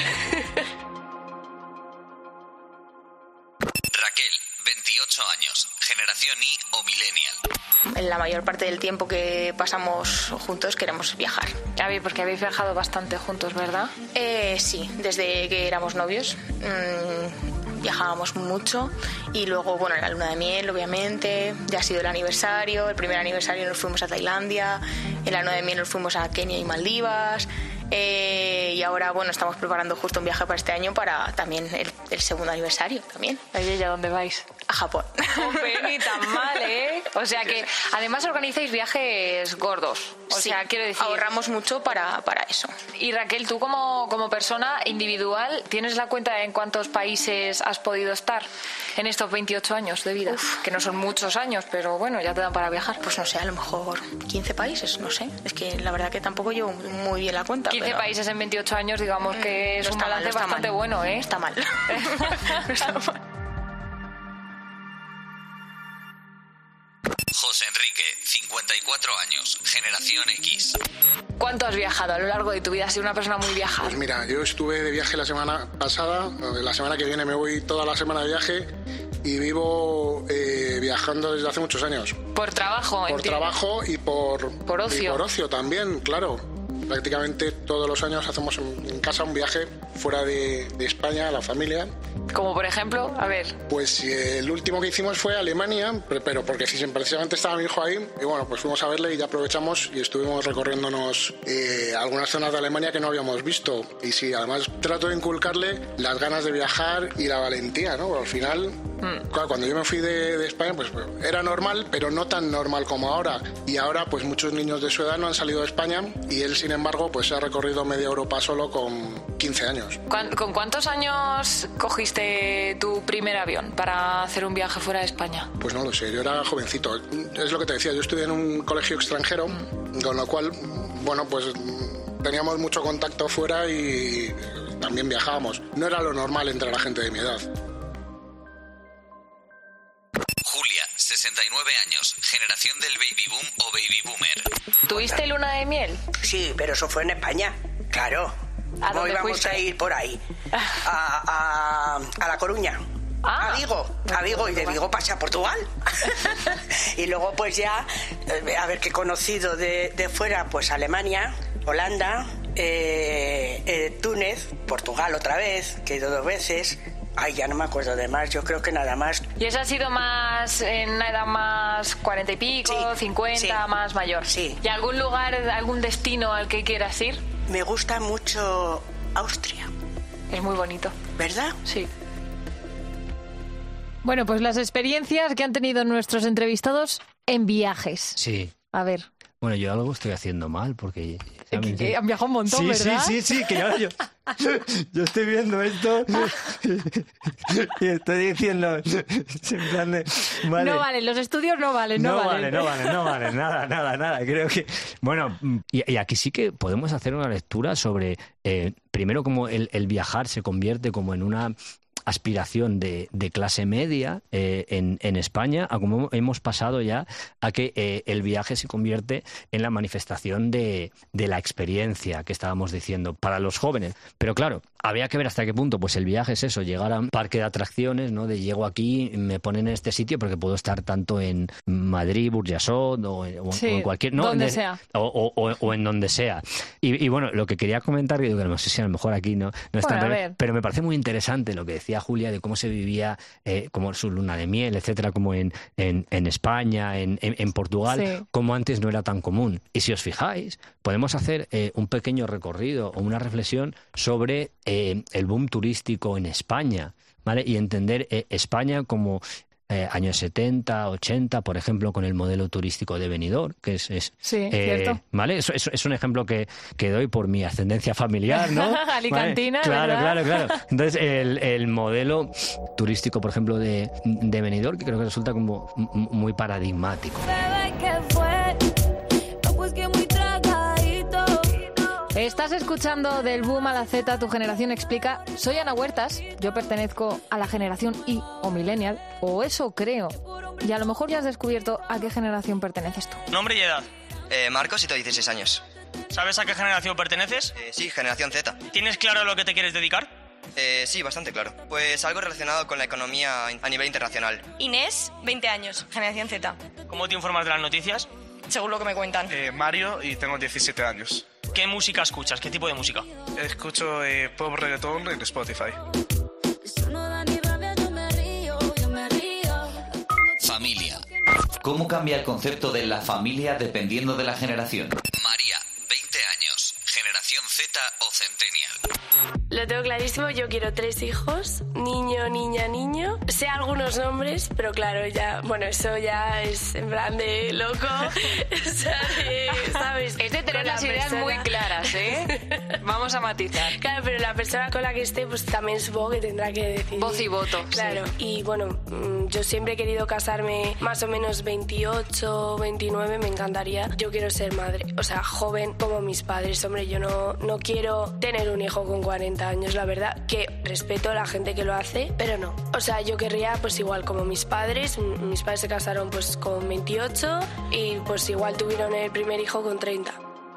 Raquel, veintiocho años, generación Y o millennial. En la mayor parte del tiempo que pasamos juntos queremos viajar. A ver, porque habéis viajado bastante juntos, ¿verdad? Eh, sí, desde que éramos novios. Mmm, viajábamos mucho y luego, bueno, en la luna de miel, obviamente, ya ha sido el aniversario. El primer aniversario nos fuimos a Tailandia, en la luna de miel nos fuimos a Kenia y Maldivas. Eh, y ahora, bueno, estamos preparando justo un viaje para este año para también el, el segundo aniversario también. Oye, ¿y a dónde vais? A Japón. Joder, ni tan mal, ¿eh? O sea que además organizáis viajes gordos. O sí, sea, quiero decir... ahorramos mucho para, para eso. Y Raquel, tú como, como persona individual, ¿tienes la cuenta de en cuántos países has podido estar en estos veintiocho años de vida? Uf. Que no son muchos años, pero bueno, ya te dan para viajar. Pues no sé, a lo mejor quince paíes, no sé. Es que la verdad que tampoco llevo muy bien la cuenta. quince pero... países en veintiocho años, digamos que es no un balance mal, no bastante mal. bueno, ¿eh? Está mal. No está mal. José Enrique, cincuenta y cuatro años, generación X. ¿Cuánto has viajado a lo largo de tu vida? ¿Has sido una persona muy viajada? Pues mira, yo estuve de viaje la semana pasada, la semana que viene me voy toda la semana de viaje y vivo eh, viajando desde hace muchos años. ¿Por trabajo? Por entiendo. trabajo y por, por ocio. Y por ocio también, claro. Prácticamente todos los años hacemos en casa un viaje fuera de, de España, la familia. Como por ejemplo, a ver. Pues eh, el último que hicimos fue a Alemania, pero porque precisamente estaba mi hijo ahí, y bueno, pues fuimos a verle y ya aprovechamos y estuvimos recorriéndonos eh, algunas zonas de Alemania que no habíamos visto. Y sí, además trato de inculcarle las ganas de viajar y la valentía, ¿no? Porque al final, mm. claro, cuando yo me fui de, de España, pues era normal, pero no tan normal como ahora. Y ahora, pues muchos niños de su edad no han salido de España y él, sin embargo, pues ha recorrido media Europa solo con quince años. ¿Con cuántos años cogiste tu primer avión para hacer un viaje fuera de España? Pues no lo sé, yo era jovencito. Es lo que te decía, yo estudié en un colegio extranjero, mm. con lo cual, bueno, pues teníamos mucho contacto fuera y también viajábamos. No era lo normal entre la gente de mi edad. Julia, sesenta y nueve años, generación del baby boom o baby boomer. ¿Tuviste luna de miel? Sí, pero eso fue en España, claro. ¿A dónde íbamos fuiste? a ir por ahí, a, a, a La Coruña. Ah, a Vigo, a Vigo y de Vigo pasé a Portugal. Y luego pues ya, a ver qué he conocido de, de fuera, pues Alemania, Holanda, eh, eh, Túnez, Portugal otra vez, que he ido dos veces. Ay, ya no me acuerdo de más, yo creo que nada más. ¿Y eso ha sido más en una edad más cuarenta y pico, sí, cincuenta, sí, más mayor? Sí. ¿Y algún lugar, algún destino al que quieras ir? Me gusta mucho Austria. Es muy bonito. ¿Verdad? Sí. Bueno, pues las experiencias que han tenido nuestros entrevistados en viajes. Sí. A ver. Bueno, yo algo estoy haciendo mal porque... ¿sabes? Que han viajado un montón, sí, ¿verdad? Sí, sí, sí, que yo, yo, yo estoy viendo esto y estoy diciendo... En plan de, vale. No valen, los estudios no valen, no, no valen. vale, no vale, no vale, nada, nada, nada. Creo que... Bueno, y, y aquí sí que podemos hacer una lectura sobre, eh, primero, cómo el, el viajar se convierte como en una... aspiración de, de clase media eh, en, en España, a cómo hemos pasado ya a que eh, el viaje se convierte en la manifestación de, de la experiencia que estábamos diciendo para los jóvenes. Pero claro, había que ver hasta qué punto pues el viaje es eso, llegar a un parque de atracciones, ¿no? De llego aquí, me ponen en este sitio porque puedo estar tanto en Madrid, Burjasot o, o, sí, o en cualquier... ¿no? donde de, sea. O, o, o, o en donde sea. Y, y bueno, lo que quería comentar, que no sé si a lo mejor aquí no, no está bueno, tan... Pero me parece muy interesante lo que decía Julia de cómo se vivía, eh, como su luna de miel, etcétera, como en, en, en España, en, en, en Portugal, sí, como antes no era tan común. Y si os fijáis, podemos hacer eh, un pequeño recorrido o una reflexión sobre eh, el boom turístico en España, ¿vale? Y entender eh, España como... Eh, años setenta, ochenta, por ejemplo, con el modelo turístico de Benidorm, que es... es sí, eh, cierto. ¿Vale? Eso, eso es un ejemplo que, que doy por mi ascendencia familiar, ¿no? Alicantina, ¿vale? Claro, ¿verdad? claro, claro. Entonces, el, el modelo turístico, por ejemplo, de, de Benidorm, que creo que resulta como muy paradigmático. Estás escuchando Del Boom a la Z, Tu Generación Explica. Soy Ana Huertas, yo pertenezco a la generación Y o Millennial, o eso creo. Y a lo mejor ya has descubierto a qué generación perteneces tú. ¿Nombre y edad? Eh, Marcos, y tengo dieciséis años. ¿Sabes a qué generación perteneces? Eh, sí, generación Z. ¿Tienes claro a lo que te quieres dedicar? Eh, sí, bastante claro. Pues algo relacionado con la economía a nivel internacional. Inés, veinte años, generación Z. ¿Cómo te informas de las noticias? Según lo que me cuentan. Eh, Mario y tengo diecisiete años. ¿Qué música escuchas? ¿Qué tipo de música? Escucho eh, pop reggaetón en Spotify. Familia. ¿Cómo cambia el concepto de la familia dependiendo de la generación? María, veinte años, generación Z o Centennial. Lo tengo clarísimo, yo quiero tres hijos, niño, niña, niño. Sé algunos nombres, pero claro, ya, bueno, eso ya es en plan de loco. O sea, de, ¿sabes? Es de tener las ideas persona... muy claras, ¿eh? Vamos a matizar. Claro, pero la persona con la que esté, pues también supongo que tendrá que decidir. Voz y voto. Claro, sí. Y bueno, yo siempre he querido casarme más o menos veintiocho, veintinueve, me encantaría. Yo quiero ser madre, o sea, joven como mis padres. Hombre, yo no, no quiero tener un hijo con cuarenta años, la verdad, que respeto a la gente que lo hace, pero no. O sea, yo querría pues igual como mis padres, mis padres se casaron pues con veintiocho y pues igual tuvieron el primer hijo con treinta.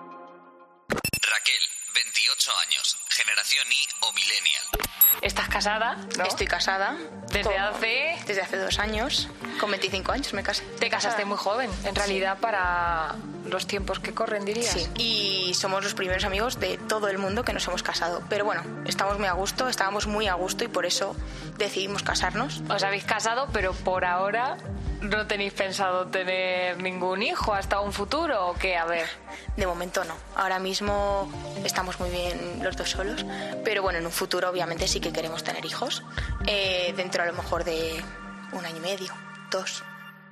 Raquel, veintiocho años, generación Y o millennial. ¿Estás casada? ¿No? Estoy casada. ¿Desde con, hace? Desde hace dos años. Con veinticinco años me casé. Te casaste muy joven, en realidad, sí. Para los tiempos que corren, dirías. Sí, y somos los primeros amigos de todo el mundo que nos hemos casado. Pero bueno, estamos muy a gusto, estábamos muy a gusto y por eso decidimos casarnos. Os habéis casado, pero por ahora no tenéis pensado tener ningún hijo hasta un futuro, ¿o qué? A ver. De momento no. Ahora mismo estamos muy bien los dos solos, pero bueno, en un futuro obviamente sí que queremos tener hijos, eh, dentro a lo mejor de un año y medio, dos.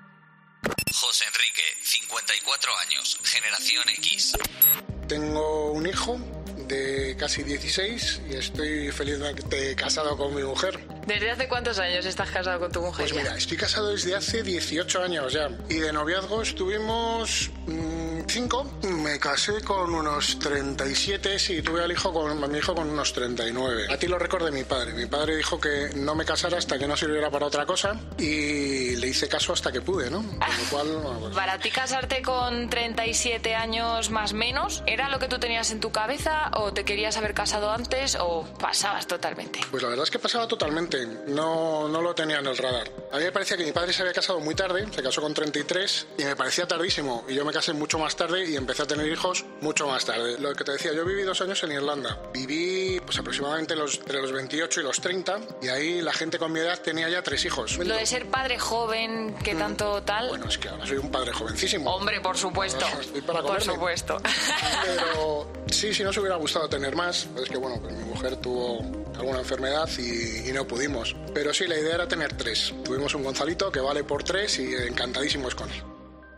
José Enrique, cincuenta y cuatro años, generación X. Tengo un hijo de casi dieciséis y estoy felizmente casado con mi mujer. ¿Desde hace cuántos años estás casado con tu mujer? Pues mira, estoy casado desde hace dieciocho años ya. Y de noviazgo estuvimos mmm, cinco. Me casé con unos treinta y siete, sí, tuve al hijo con mi hijo con unos treinta y nueve. A ti lo recordé mi padre. Mi padre dijo que no me casara hasta que no sirviera para otra cosa y le hice caso hasta que pude, ¿no? Con lo cual, bueno, pues... ¿Para ti casarte con treinta y siete años más menos era lo que tú tenías en tu cabeza o te querías haber casado antes o pasabas totalmente? Pues la verdad es que pasaba totalmente. No, no lo tenía en el radar. A mí me parecía que mi padre se había casado muy tarde, se casó con treinta y tres y me parecía tardísimo. Y yo me casé mucho más tarde y empecé a tener hijos mucho más tarde. Lo que te decía, yo viví dos años en Irlanda. Viví pues aproximadamente los, entre los veintiocho y los treinta y ahí la gente con mi edad tenía ya tres hijos. Lo de ser padre joven, que tanto tal... Bueno, es que ahora soy un padre jovencísimo. Hombre, por supuesto. Estoy para por supuesto. Pero sí, sí nos hubiera gustado tener más. Es que bueno, pues mi mujer tuvo alguna enfermedad y, y no pudimos. Pero sí, la idea era tener tres. Tuvimos un Gonzalito que vale por tres y encantadísimos con él.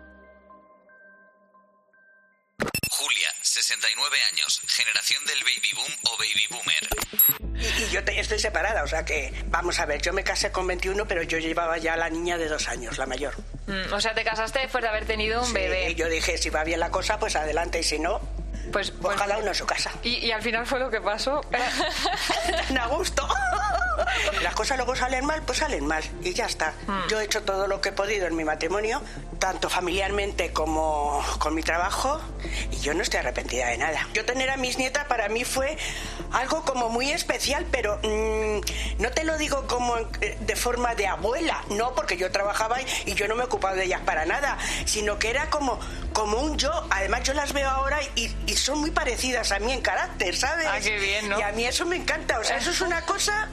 Julia, sesenta y nueve años, generación del baby boom o baby boomer. Y, y yo te, estoy separada, o sea que, vamos a ver, yo me casé con veintiuno, pero yo llevaba ya a la niña de dos años, la mayor. Mm, o sea, te casaste después de haber tenido un sí, bebé. Y yo dije, si va bien la cosa, pues adelante, y si no... Pues, pues cada uno a su casa. Y, y al final fue lo que pasó. Tan a gusto. Las cosas luego salen mal, pues salen mal. Y ya está. Mm. Yo he hecho todo lo que he podido en mi matrimonio, tanto familiarmente como con mi trabajo, y yo no estoy arrepentida de nada. Yo tener a mis nietas para mí fue algo como muy especial, pero mmm, no te lo digo como de forma de abuela, no, porque yo trabajaba y yo no me ocupaba de ellas para nada, sino que era como, como un yo. Además yo las veo ahora y, y son muy parecidas a mí en carácter, ¿sabes? Ah, qué bien, ¿no? Y a mí eso me encanta, o sea, eso es una cosa...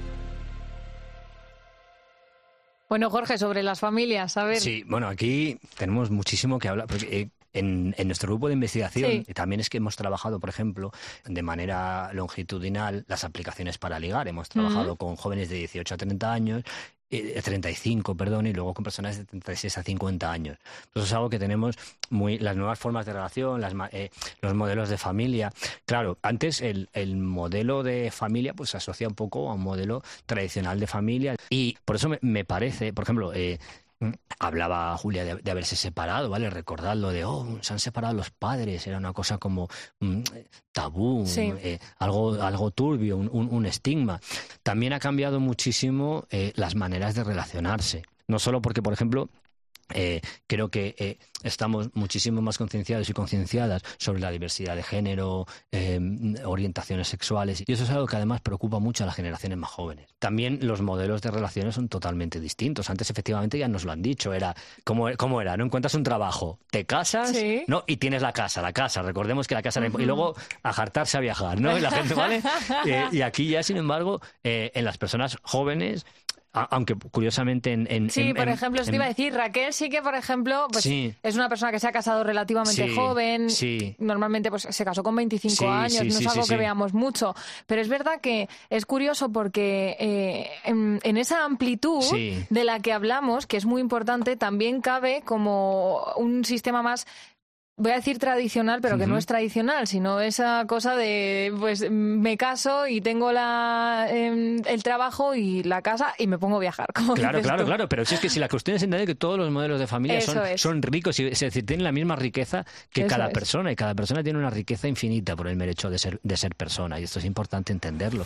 Bueno, Jorge, sobre las familias, a ver... Sí, bueno, aquí tenemos muchísimo que hablar, porque eh, en, en nuestro grupo de investigación sí. también es que hemos trabajado, por ejemplo, de manera longitudinal las aplicaciones para ligar. Hemos trabajado uh-huh. con jóvenes de dieciocho a treinta años, eh, treinta y cinco, perdón, y luego con personas de treinta y seis a cincuenta años. Eso es algo que tenemos muy... Las nuevas formas de relación, las, eh, los modelos de familia. Claro, antes el, el modelo de familia pues se asocia un poco a un modelo tradicional de familia y por eso me, me parece, por ejemplo... Eh, hablaba Julia de, de haberse separado, ¿vale? Recordar lo de, oh, se han separado los padres, era una cosa como um, tabú, sí. eh, algo, algo turbio, un, un, un estigma. También ha cambiado muchísimo eh, las maneras de relacionarse. No solo porque, por ejemplo, Eh, creo que eh, estamos muchísimo más concienciados y concienciadas sobre la diversidad de género, eh, orientaciones sexuales, y eso es algo que además preocupa mucho a las generaciones más jóvenes. También los modelos de relaciones son totalmente distintos. Antes efectivamente ya nos lo han dicho, era ¿cómo, cómo era? No encuentras un trabajo, te casas, ¿sí? ¿no? Y tienes la casa, la casa, recordemos que la casa uh-huh. era... y luego a jartarse a viajar, ¿no? Y la gente, ¿vale? eh, y aquí ya, sin embargo, eh, en las personas jóvenes, aunque curiosamente en... en sí, en, por en, ejemplo, os en, iba a decir, Raquel sí que, por ejemplo, pues sí. es una persona que se ha casado relativamente sí, joven, sí. normalmente pues se casó con veinticinco sí, años, sí, no sí, es algo sí, que sí. veamos mucho, pero es verdad que es curioso porque eh, en, en esa amplitud sí. de la que hablamos, que es muy importante, también cabe como un sistema más... voy a decir tradicional, pero que uh-huh. no es tradicional, sino esa cosa de, pues, me caso y tengo la eh, el trabajo y la casa y me pongo a viajar. Como claro, claro, tú. claro, pero si es que si la cuestión es entender que todos los modelos de familia son, son ricos, y, es decir, tienen la misma riqueza que Eso cada es. persona, y cada persona tiene una riqueza infinita por el mero hecho de ser, de ser persona, y esto es importante entenderlo.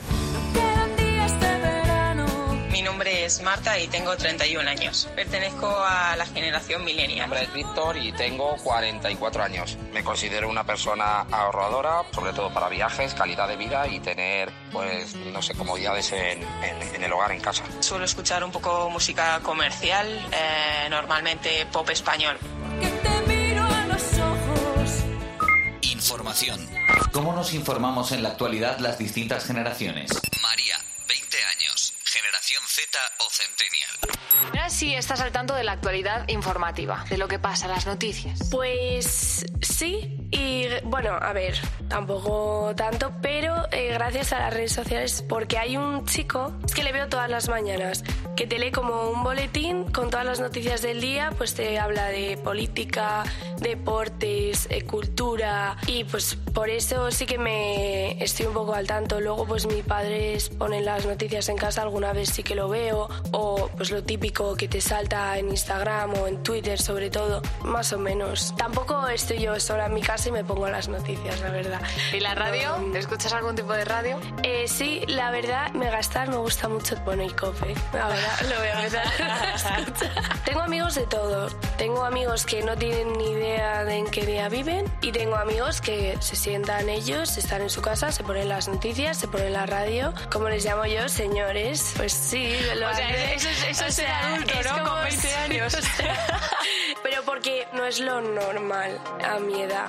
Mi nombre es Marta y tengo treinta y un años. Pertenezco a la generación millennial. Mi nombre es Víctor y tengo cuarenta y cuatro años. Me considero una persona ahorradora, sobre todo para viajes, calidad de vida y tener, pues, no sé, comodidades en, en, en el hogar, en casa. Suelo escuchar un poco música comercial, eh, normalmente pop español. Que te miro a los ojos. Información. ¿Cómo nos informamos en la actualidad las distintas generaciones? María, veinte años. Generación Z o Centennial. Ahora sí estás al tanto de la actualidad informativa, de lo que pasa, las noticias. Pues sí, y bueno, a ver, tampoco tanto, pero eh, gracias a las redes sociales, porque hay un chico que le veo todas las mañanas, que te lee como un boletín con todas las noticias del día, pues te habla de política, deportes, eh, cultura, y pues por eso sí que me estoy un poco al tanto. Luego pues mis padres ponen las noticias en casa, alguna vez sí que lo veo, o pues lo típico que te salta en Instagram o en Twitter sobre todo, más o menos. Tampoco estoy yo sola en mi casa y me pongo las noticias, la verdad. ¿Y la radio? No, ¿escuchas algún tipo de radio? Eh, sí, la verdad, Megastar me gusta mucho, bueno, y Cope, la verdad, lo voy a empezar a escuchar. Tengo amigos de todo, tengo amigos que no tienen ni idea de en qué día viven, y tengo amigos que se sientan ellos, están en su casa, se ponen las noticias, se ponen la radio, como les llamo yo, señores, pues sí, lo o sea, hace, eso es, eso o es ser sea, adulto, es ¿no? Como, con veinte años. O sea, pero porque no es lo normal a mi edad.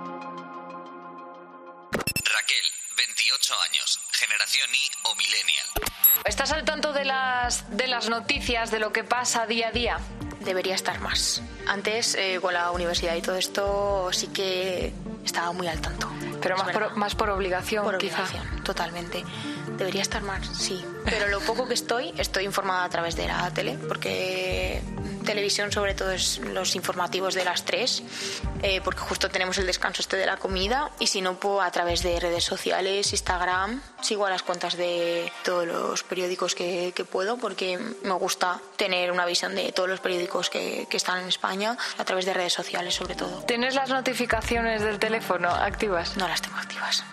Raquel, veintiocho años, generación Y o millennial. ¿Estás al tanto de las, de las noticias, de lo que pasa día a día? Debería estar más. Antes, eh, con la universidad y todo esto, sí que estaba muy al tanto. Pero más por, más por obligación, por quizá. Obligación, totalmente. Debería estar más, sí. Pero lo poco que estoy, estoy informada a través de la tele, porque televisión sobre todo es los informativos de las tres, eh, porque justo tenemos el descanso este de la comida, y si no, pues a través de redes sociales, Instagram, sigo a las cuentas de todos los periódicos que, que puedo, porque me gusta tener una visión de todos los periódicos que, que están en España, a través de redes sociales sobre todo. ¿Tienes las notificaciones del teléfono activas? No las tengo activas.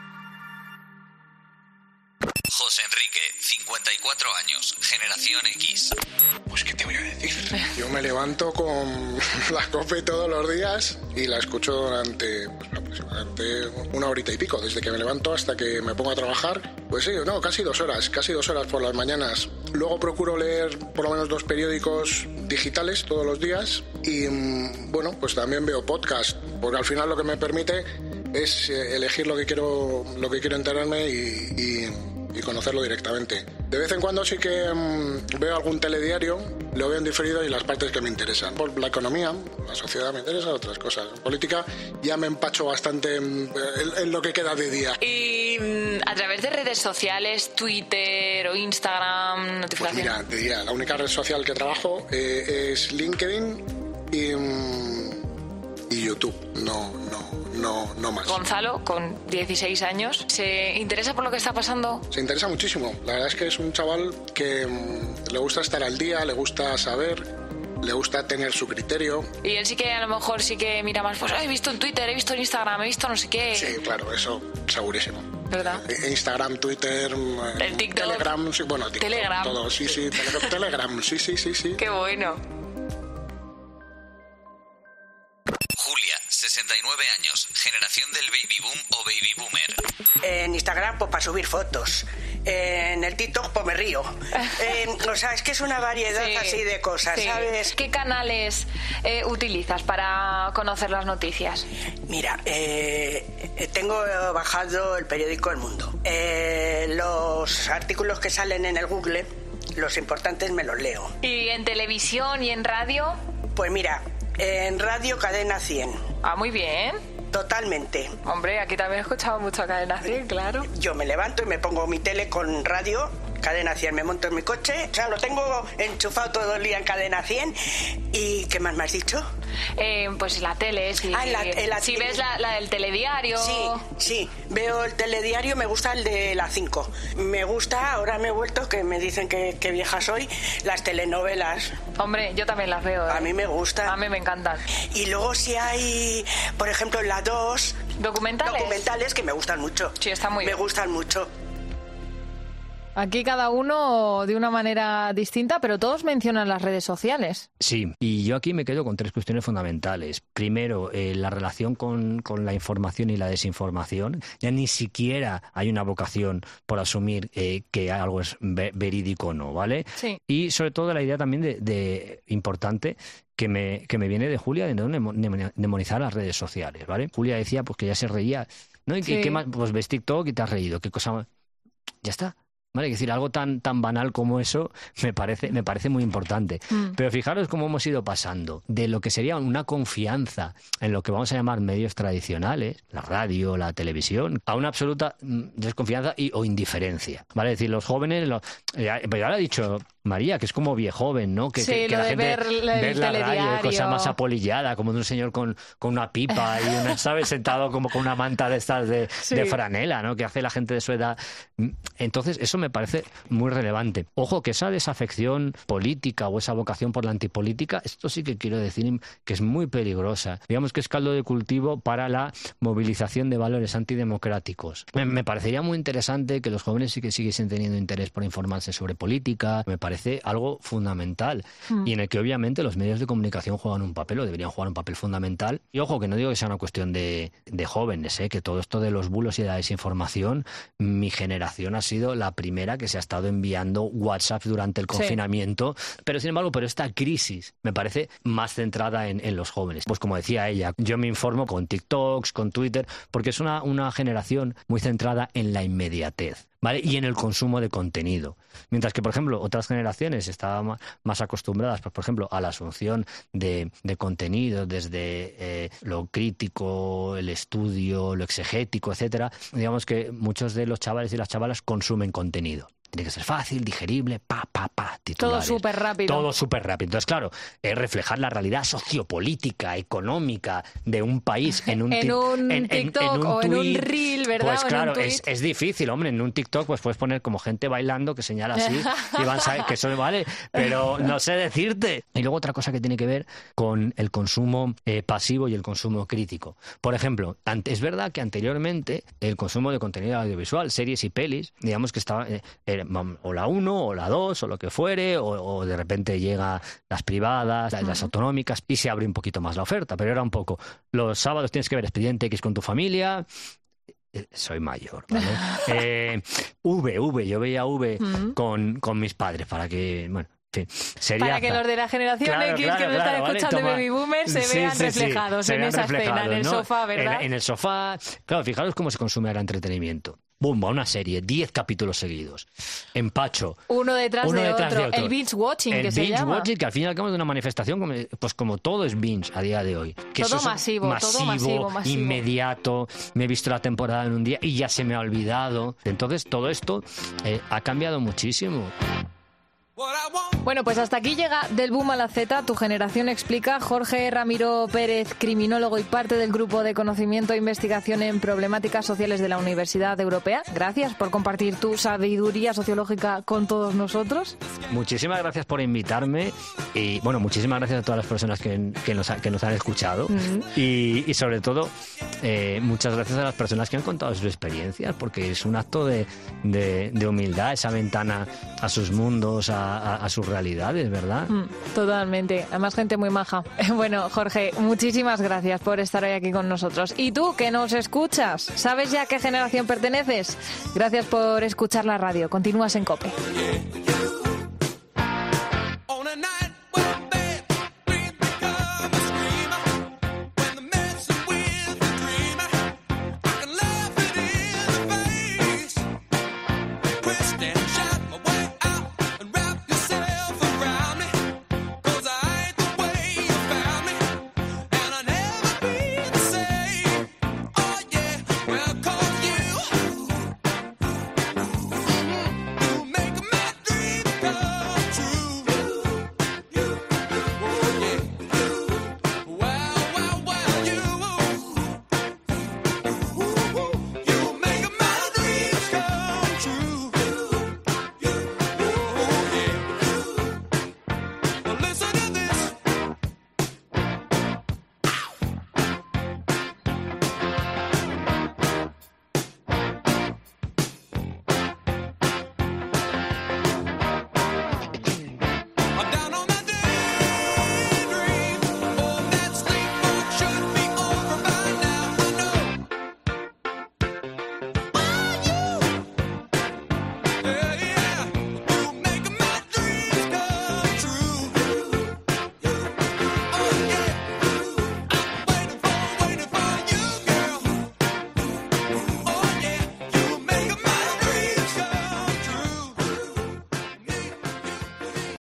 José Enrique, cincuenta y cuatro años, generación X. Pues qué te voy a decir. Yo me levanto con la COPE todos los días y la escucho durante pues, aproximadamente una horita y pico, desde que me levanto hasta que me pongo a trabajar. Pues sí, no, casi dos horas, casi dos horas por las mañanas. Luego procuro leer por lo menos dos periódicos digitales todos los días y bueno, pues también veo podcast, porque al final lo que me permite es elegir lo que quiero, lo que quiero enterarme y, y y conocerlo directamente. De vez en cuando sí que mmm, veo algún telediario, lo veo en diferido y las partes que me interesan. Por la economía, la sociedad me interesa, otras cosas. En política ya me empacho bastante en, en, en lo que queda de día. Y mmm, a través de redes sociales, Twitter o Instagram, notificaciones. Pues mira, te diría, la única red social que trabajo eh, es LinkedIn y, mmm, y YouTube. No, no. No, no más. Gonzalo, con dieciséis años, ¿se interesa por lo que está pasando? Se interesa muchísimo. La verdad es que es un chaval que mmm, le gusta estar al día, le gusta saber, le gusta tener su criterio. Y él sí que a lo mejor sí que mira más, pues he visto en Twitter, he visto en Instagram, he visto no sé qué. Sí, claro, eso segurísimo. ¿Verdad? Instagram, Twitter, el TikTok, Telegram, sí, bueno, TikTok, Telegram. Todo, sí, sí, Telegram, sí, sí, sí, sí. Qué bueno. sesenta y nueve años, generación del baby boom o baby boomer. En Instagram, pues para subir fotos. En el TikTok, pues me río. En, o sea, es que es una variedad sí, así de cosas, sí. ¿sabes? ¿Qué canales eh, utilizas para conocer las noticias? Mira, eh, tengo bajado el periódico El Mundo. Eh, los artículos que salen en el Google, los importantes me los leo. ¿Y en televisión y en radio? Pues mira, en radio Cadena cien. Ah, muy bien. Totalmente. Hombre, aquí también he escuchado mucho Cadena cien, claro. Yo me levanto y me pongo mi tele con radio, Cadena cien, me monto en mi coche, o sea, lo tengo enchufado todo el día en Cadena cien. ¿Y qué más me has dicho? Eh, pues la tele, si, ah, la, la, si ves la, la del telediario. Sí, sí, veo el telediario, me gusta el de las cinco. Me gusta, ahora me he vuelto, que me dicen que, que vieja soy, las telenovelas. Hombre, yo también las veo. ¿eh? A mí me gustan. A mí me encantan. Y luego si hay, por ejemplo, en la dos... ¿Documentales? Documentales que me gustan mucho. Sí, está muy bien. Me gustan mucho. Aquí cada uno de una manera distinta, pero todos mencionan las redes sociales. Sí, y yo aquí me quedo con tres cuestiones fundamentales. Primero, eh, la relación con, con la información y la desinformación. Ya ni siquiera hay una vocación por asumir eh, que algo es ve- verídico o no, ¿vale? Sí. Y sobre todo la idea también de, de importante que me, que me viene de Julia de no demonizar las redes sociales, ¿vale? Julia decía pues que ya se reía, ¿no? ¿Y sí. qué más? Pues ves TikTok y te has reído, ¿qué cosa? Ya está. Vale, es decir, algo tan tan banal como eso me parece me parece muy importante. Mm. Pero fijaros cómo hemos ido pasando de lo que sería una confianza en lo que vamos a llamar medios tradicionales, la radio, la televisión, a una absoluta desconfianza y o indiferencia. Vale, es decir, los jóvenes, los, ya, pero ya lo ha dicho María, que es como viejoven, ¿no? Que, sí, que, que lo la de gente ver, ver la telediario. radio, cosa más apolillada, como de un señor con, con una pipa y una, ¿sabes? Sentado como con una manta de estas de, sí. de franela, ¿no? Que hace la gente de su edad. Entonces, eso me parece muy relevante. Ojo, que esa desafección política o esa vocación por la antipolítica, esto sí que quiero decir que es muy peligrosa. Digamos que es caldo de cultivo para la movilización de valores antidemocráticos. Me, me parecería muy interesante que los jóvenes sí que siguiesen teniendo interés por informarse sobre política. Me parece algo fundamental mm. y en el que obviamente los medios de comunicación juegan un papel o deberían jugar un papel fundamental. Y ojo, que no digo que sea una cuestión de, de jóvenes, ¿eh? Que todo esto de los bulos y de la desinformación, mi generación ha sido la primera que se ha estado enviando WhatsApp durante el confinamiento, sí. pero sin embargo, pero esta crisis me parece más centrada en, en los jóvenes. Pues como decía ella, yo me informo con TikToks, con Twitter, porque es una, una generación muy centrada en la inmediatez, ¿vale? Y en el consumo de contenido. Mientras que, por ejemplo, otras generaciones estaban más acostumbradas, pues, por ejemplo, a la asunción de, de contenido desde eh, lo crítico, el estudio, lo exegético, etcétera. Digamos que muchos de los chavales y las chavalas consumen contenido. Tiene que ser fácil, digerible, pa, pa, pa, titulares. Todo súper rápido. Todo súper rápido. Entonces, claro, es reflejar la realidad sociopolítica, económica de un país en un, en un en, TikTok en, en un o tweet, en un reel, ¿verdad? Pues claro, o en un es, es difícil, hombre. En un TikTok pues puedes poner como gente bailando que señala así y van a saber que eso vale, pero no sé decirte. Y luego otra cosa que tiene que ver con el consumo eh, pasivo y el consumo crítico. Por ejemplo, es verdad que anteriormente el consumo de contenido audiovisual, series y pelis, digamos que estaba... Eh, eh, o la uno, o la dos, o lo que fuere, o, o de repente llega las privadas, las, las autonómicas, y se abre un poquito más la oferta. Pero era un poco, los sábados tienes que ver Expediente X con tu familia. Soy mayor, ¿vale? eh, V, V, yo veía V uh-huh. con, con mis padres, para que, bueno... Sí, para que los de la generación claro, X claro, que me claro, están vale, escuchando toma. Baby Boomers se sí, vean sí, reflejados sí, en se esa escena, en el ¿no? sofá, ¿verdad? En, en el sofá. Claro, fijaros cómo se consume ahora entretenimiento. Bumba, una serie, diez capítulos seguidos. Empacho. Uno detrás, uno de, detrás otro. de otro. El binge watching, el que binge se llama. watching, que al fin y al cabo es una manifestación, como, pues como todo es binge a día de hoy. Que todo eso masivo, masivo, todo masivo, masivo. Inmediato. Me he visto la temporada en un día y ya se me ha olvidado. Entonces, todo esto eh, ha cambiado muchísimo. Bueno, pues hasta aquí llega Del Boom a la Z, Tu Generación Explica. Jorge Ramiro Pérez, criminólogo y parte del Grupo de Conocimiento e Investigación en Problemáticas Sociales de la Universidad Europea. Gracias por compartir tu sabiduría sociológica con todos nosotros. Muchísimas gracias por invitarme y, bueno, muchísimas gracias a todas las personas que, que, nos, que nos han escuchado uh-huh. y, y, sobre todo, eh, muchas gracias a las personas que han contado sus experiencias, porque es un acto de, de, de humildad, esa ventana a sus mundos, a, a, a sus realidades, ¿verdad? Mm, totalmente. Además, gente muy maja. Bueno, Jorge, muchísimas gracias por estar hoy aquí con nosotros. Y tú, que nos escuchas, ¿sabes ya a qué generación perteneces? Gracias por escuchar la radio. Continúas en COPE.